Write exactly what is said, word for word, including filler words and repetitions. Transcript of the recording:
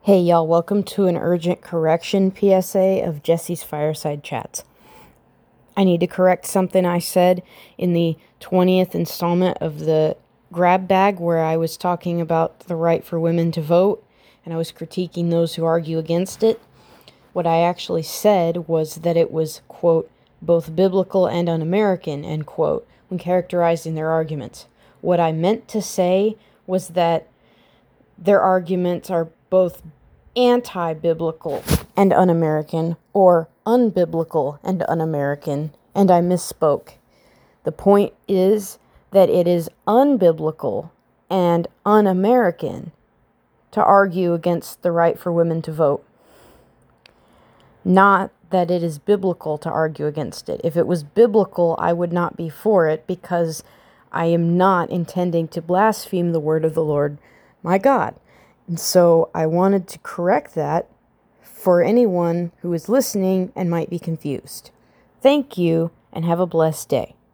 Hey y'all, welcome to an urgent correction P S A of Jesse's Fireside Chats. I need to correct something I said in the twentieth installment of the Grab Bag where I was talking about the right for women to vote and I was critiquing those who argue against it. What I actually said was that it was, quote, both biblical and un-American, end quote, when characterizing their arguments. What I meant to say was that their arguments are both anti-biblical and un-American, or unbiblical and un-American, and I misspoke. The point is that it is unbiblical and un-American to argue against the right for women to vote. Not that it is biblical to argue against it. If it was biblical, I would not be for it, because I am not intending to blaspheme the word of the Lord, my God. And so I wanted to correct that for anyone who is listening and might be confused. Thank you, and have a blessed day.